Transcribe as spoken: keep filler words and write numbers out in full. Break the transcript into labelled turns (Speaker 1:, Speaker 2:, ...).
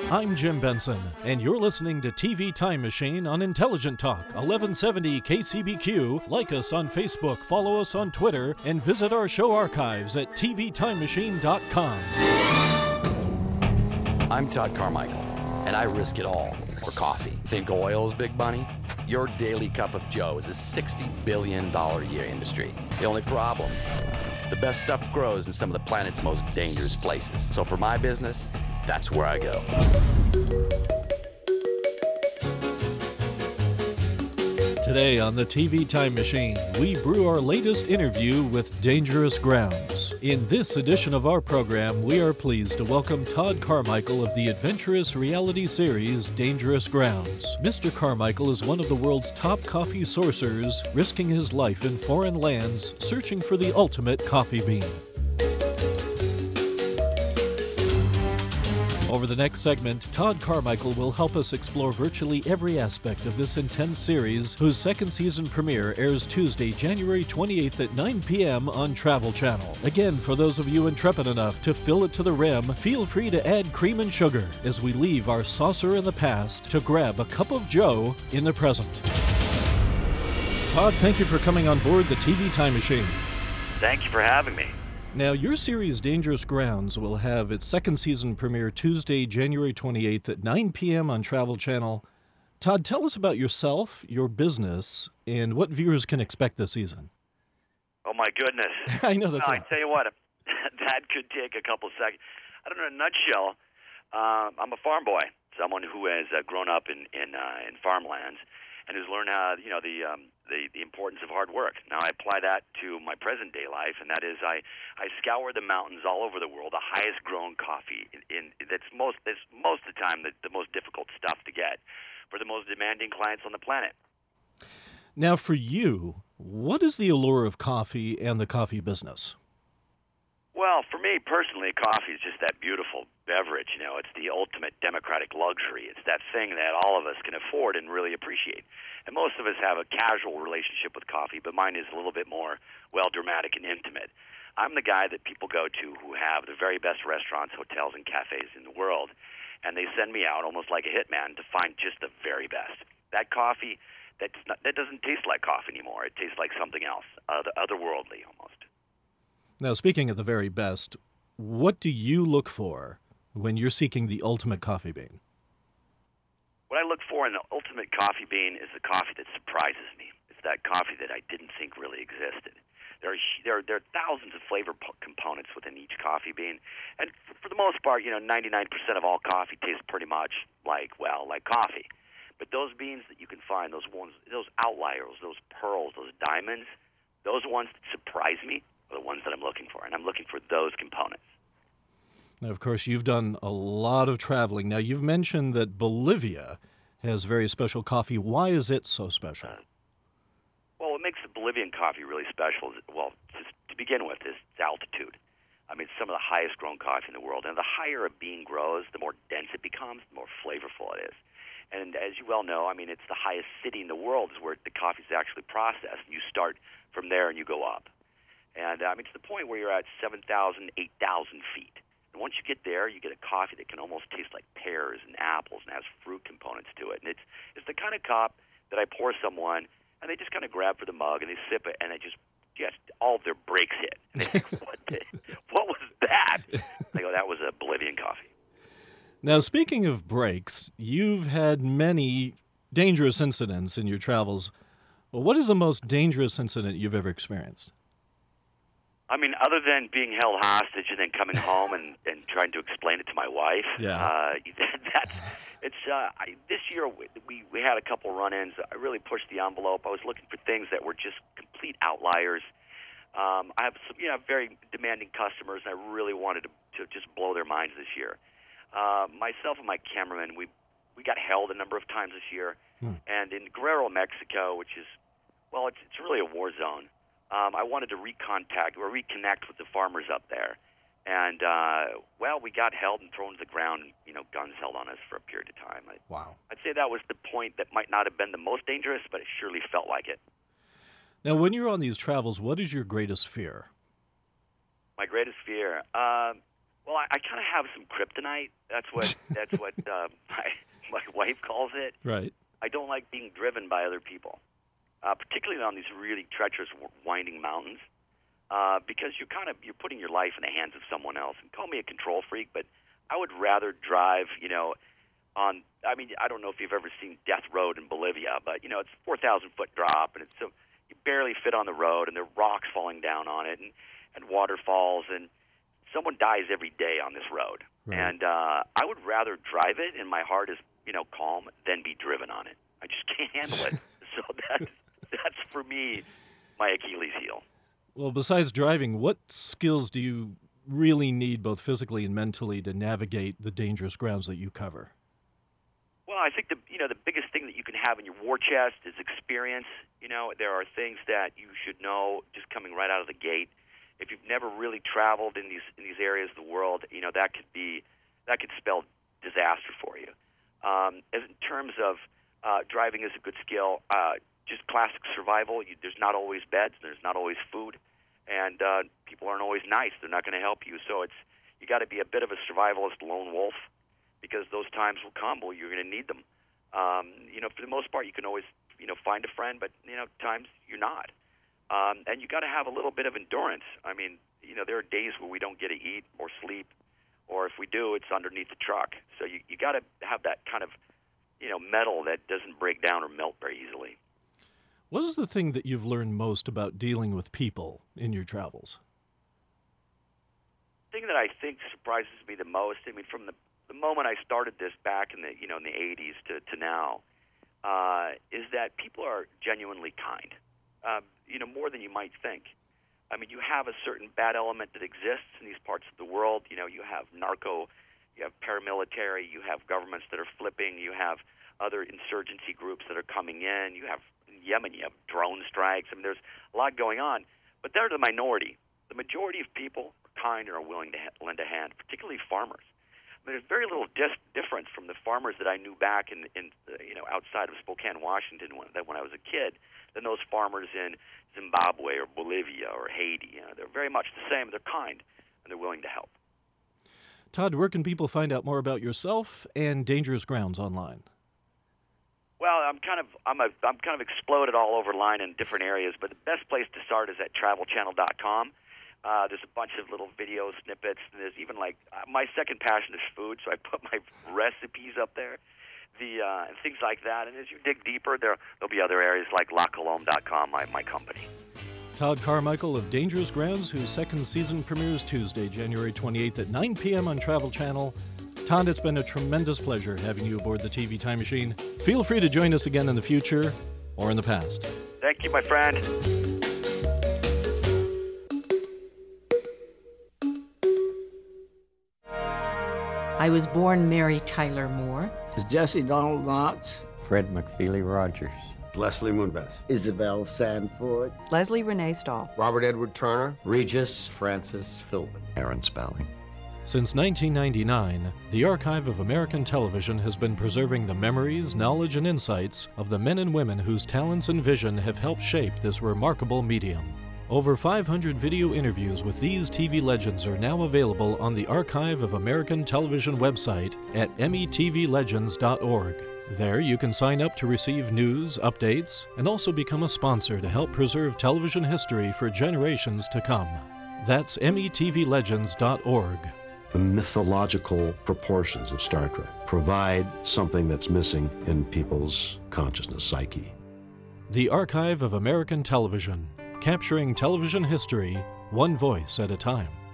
Speaker 1: I'm Jim Benson, and you're listening to T V Time Machine on Intelligent Talk, eleven seventy K C B Q. Like us on Facebook, follow us on Twitter, and visit our show archives at T V time machine dot com.
Speaker 2: I'm Todd Carmichael, and I risk it all for coffee. Think oil is big money? Your daily cup of Joe is a sixty billion dollars a year industry. The only problem, the best stuff grows in some of the planet's most dangerous places. So for my business, that's where I go.
Speaker 1: Today on the T V Time Machine, we brew our latest interview with Dangerous Grounds. In this edition of our program, we are pleased to welcome Todd Carmichael of the adventurous reality series Dangerous Grounds. Mister Carmichael is one of the world's top coffee sourcers, risking his life in foreign lands, searching for the ultimate coffee bean. Over the next segment, Todd Carmichael will help us explore virtually every aspect of this intense series, whose second season premiere airs Tuesday, January twenty-eighth at nine p.m. on Travel Channel. Again, for those of you intrepid enough to fill it to the rim, feel free to add cream and sugar as we leave our saucer in the past to grab a cup of Joe in the present. Todd, thank you for coming on board the T V Time Machine.
Speaker 3: Thank you for having me.
Speaker 1: Now, your series Dangerous Grounds will have its second season premiere Tuesday, January twenty-eighth at nine p.m. on Travel Channel. Todd, tell us about yourself, your business, and what viewers can expect this season.
Speaker 3: Oh, my goodness.
Speaker 1: I know that's
Speaker 3: well,
Speaker 1: right.
Speaker 3: I tell you what, that could take a couple seconds. I don't know, in a nutshell, uh, I'm a farm boy, someone who has uh, grown up in in, uh, in farmlands and has learned how, you know, the, um, the the importance of hard work. Now, I apply that to my present-day life, and that is I, I scour the mountains all over the world, the highest-grown coffee, in, in that's most that's most of the time the, the most difficult stuff to get for the most demanding clients on the planet.
Speaker 1: Now, for you, what is the allure of coffee and the coffee business?
Speaker 3: Well, for me personally, coffee is just that beautiful beverage. You know, it's the ultimate democratic luxury. It's that thing that all of us can afford and really appreciate. And most of us have a casual relationship with coffee, but mine is a little bit more, well, dramatic and intimate. I'm the guy that people go to who have the very best restaurants, hotels, and cafes in the world, and they send me out almost like a hitman to find just the very best. That coffee, that's not, that doesn't taste like coffee anymore. It tastes like something else, other, otherworldly almost.
Speaker 1: Now, speaking of the very best, what do you look for when you're seeking the ultimate coffee bean?
Speaker 3: What I look for in the ultimate coffee bean is the coffee that surprises me. It's that coffee that I didn't think really existed. There are there are, there are thousands of flavor po- components within each coffee bean, and for, for the most part, you know, ninety-nine percent of all coffee tastes pretty much like, well, like coffee. But those beans that you can find, those ones, those outliers, those pearls, those diamonds, those ones that surprise me are the ones that I'm looking for, and I'm looking for those components.
Speaker 1: Now, of course, you've done a lot of traveling. Now, you've mentioned that Bolivia has very special coffee. Why is it so special?
Speaker 3: Uh, well, what makes the Bolivian coffee really special is, well, just to begin with, is its altitude. I mean, it's some of the highest grown coffee in the world, and the higher a bean grows, the more dense it becomes, the more flavorful it is. And as you well know, I mean, it's the highest city in the world is where the coffee is actually processed. You start from there and you go up. And, I mean, to the point where you're at seven thousand, eight thousand feet. And once you get there, you get a coffee that can almost taste like pears and apples and has fruit components to it. And it's it's the kind of cup that I pour someone, and they just kind of grab for the mug, and they sip it, and they just, just all of their brakes hit. And they think, what, the, what was that? I go, that was a Bolivian coffee.
Speaker 1: Now, speaking of breaks, you've had many dangerous incidents in your travels. Well, what is the most dangerous incident you've ever experienced?
Speaker 3: I mean, other than being held hostage and then coming home and, and trying to explain it to my wife,
Speaker 1: yeah.
Speaker 3: uh, that's it's. Uh, I, this year we we had a couple run-ins. I really pushed the envelope. I was looking for things that were just complete outliers. Um, I have some, you know, very demanding customers, and I really wanted to, to just blow their minds this year. Uh, myself and my cameraman, we we got held a number of times this year, hmm. and in Guerrero, Mexico, which is, well, it's it's really a war zone. Um, I wanted to recontact or reconnect with the farmers up there. And, uh, well, we got held and thrown to the ground, and, you know, guns held on us for a period of time. I,
Speaker 1: wow.
Speaker 3: I'd say that was the point that might not have been the most dangerous, but it surely felt like it.
Speaker 1: Now, when you're on these travels, what is your greatest fear?
Speaker 3: My greatest fear? Uh, Well, I, I kind of have some kryptonite. That's what that's what uh, my my wife calls it.
Speaker 1: Right.
Speaker 3: I don't like being driven by other people, uh, particularly on these really treacherous, winding mountains, uh, because you're kind of you're putting your life in the hands of someone else. And call me a control freak, but I would rather drive, you know, on. I mean, I don't know if you've ever seen Death Road in Bolivia, but you know, it's a four thousand foot drop, and it's so you barely fit on the road, and there are rocks falling down on it, and and waterfalls, and someone dies every day on this road, right. and uh, I would rather drive it, and my heart is, you know, calm, than be driven on it. I just can't handle it. So that, that's, for me, my Achilles heel.
Speaker 1: Well, besides driving, what skills do you really need, both physically and mentally, to navigate the dangerous grounds that you cover?
Speaker 3: Well, I think the you know the biggest thing that you can have in your war chest is experience. You know, there are things that you should know just coming right out of the gate. If you've never really traveled in these in these areas of the world, you know that could be that could spell disaster for you. Um, as in terms of uh, driving is a good skill, uh, just classic survival. You, there's not always beds, there's not always food, and uh, people aren't always nice. They're not going to help you. So it's you got to be a bit of a survivalist lone wolf, because those times will come where you're going to need them. Um, you know, for the most part, you can always you know find a friend, but you know times you're not. Um, and you got to have a little bit of endurance. I mean, you know, there are days where we don't get to eat or sleep, or if we do, it's underneath the truck. So you you got to have that kind of, you know, metal that doesn't break down or melt very easily.
Speaker 1: What is the thing that you've learned most about dealing with people in your travels?
Speaker 3: The thing that I think surprises me the most, I mean, from the the moment I started this back in the you know in the eighties to to now, uh, is that people are genuinely kind. Uh, you know, more than you might think. I mean, you have a certain bad element that exists in these parts of the world. You know, you have narco, you have paramilitary, you have governments that are flipping, you have other insurgency groups that are coming in, you have in Yemen, you have drone strikes. I mean, there's a lot going on, but they're the minority. The majority of people are kind and are willing to ha- lend a hand, particularly farmers. I mean, there's very little dis- difference from the farmers that I knew back in, in uh, you know, outside of Spokane, Washington, when, when I was a kid, than those farmers in Zimbabwe or Bolivia or Haiti. You know, they're very much the same. They're kind, and they're willing to help.
Speaker 1: Todd, where can people find out more about yourself and Dangerous Grounds online?
Speaker 3: Well, I'm kind of I'm a I'm kind of exploded all over line in different areas, but the best place to start is at travel channel dot com. Uh, there's a bunch of little video snippets, and there's even like uh, my second passion is food, so I put my recipes up there. The uh, and things like that. And as you dig deeper, there there'll be other areas like la colombe dot com, my, my company.
Speaker 1: Todd Carmichael of Dangerous Grounds, whose second season premieres Tuesday, January twenty-eighth at nine p.m. on Travel Channel. Todd, it's been a tremendous pleasure having you aboard the T V Time Machine. Feel free to join us again in the future or in the past.
Speaker 3: Thank you, my friend.
Speaker 4: I was born Mary Tyler Moore.
Speaker 5: Jesse Donald Knox.
Speaker 6: Fred McFeely Rogers.
Speaker 7: Leslie Moonbeth.
Speaker 8: Isabel Sanford.
Speaker 9: Leslie Renee Stahl.
Speaker 7: Robert Edward Turner.
Speaker 6: Regis Francis Philbin.
Speaker 10: Aaron Spelling.
Speaker 1: Since nineteen ninety-nine, the Archive of American Television has been preserving the memories, knowledge, and insights of the men and women whose talents and vision have helped shape this remarkable medium. Over five hundred video interviews with these T V legends are now available on the Archive of American Television website at M E T V legends dot org. There you can sign up to receive news, updates, and also become a sponsor to help preserve television history for generations to come. That's M E T V legends dot org.
Speaker 11: The mythological proportions of Star Trek provide something that's missing in people's consciousness, psyche.
Speaker 1: The Archive of American Television, capturing television history one voice at a time.